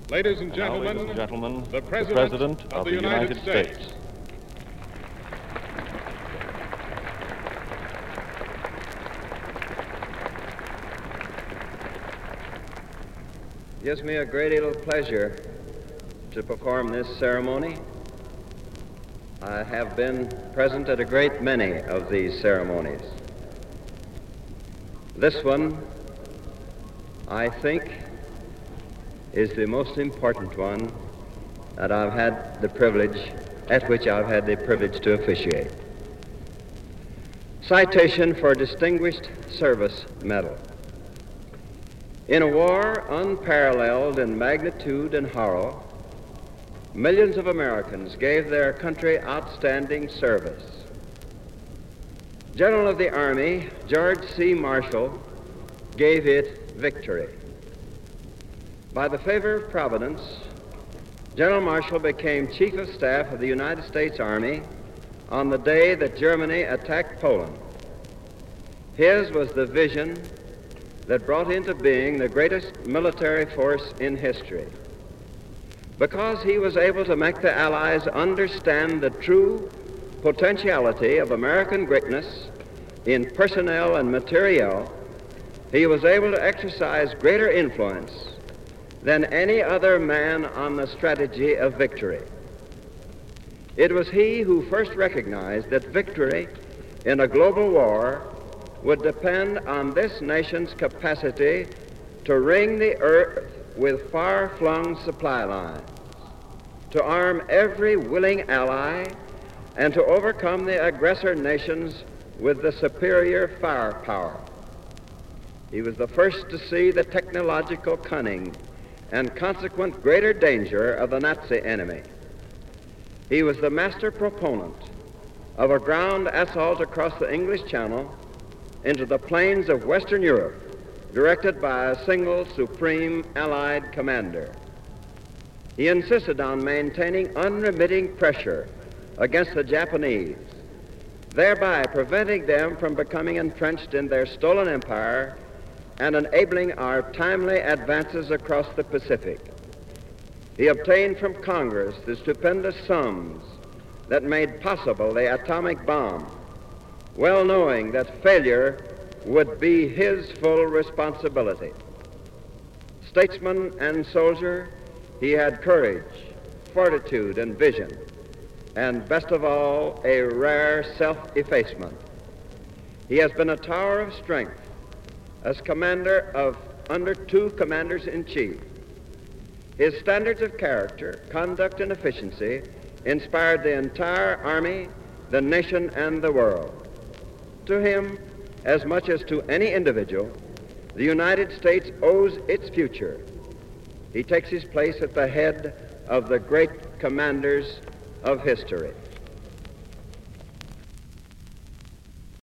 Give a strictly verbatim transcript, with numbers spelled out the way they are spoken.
Ladies and Now, gentlemen, ladies and gentlemen, the President, the President of, of the the United, United States. States. It gives me a great deal of pleasure to perform this ceremony. I have been present at a great many of these ceremonies. This one, I think, is the most important one that I've had the privilege, at which I've had the privilege to officiate. Citation for Distinguished Service Medal. In a war unparalleled in magnitude and horror, millions of Americans gave their country outstanding service. General of the Army George C. Marshall gave it victory. By the favor of Providence, General Marshall became Chief of Staff of the United States Army on the day that Germany attacked Poland. His was the vision that brought into being the greatest military force in history, because he was able to make the Allies understand the true potentiality of American greatness in personnel and materiel. He was able to exercise greater influence than any other man on the strategy of victory. It was he who first recognized that victory in a global war would depend on this nation's capacity to ring the earth with far-flung supply lines, to arm every willing ally, and to overcome the aggressor nations with the superior firepower. He was the first to see the technological cunning and consequent greater danger of the Nazi enemy. He was the master proponent of a ground assault across the English Channel into the plains of Western Europe, directed by a single supreme Allied commander. He insisted on maintaining unremitting pressure against the Japanese, thereby preventing them from becoming entrenched in their stolen empire and enabling our timely advances across the Pacific. He obtained from Congress the stupendous sums that made possible the atomic bomb, well knowing that failure would be his full responsibility. Statesman and soldier, he had courage, fortitude, and vision, and best of all, a rare self-effacement. He has been a tower of strength as commander of under two commanders-in-chief. His standards of character, conduct, and efficiency inspired the entire Army, the nation, and the world. To him, as much as to any individual, the United States owes its future. He takes his place at the head of the great commanders of history.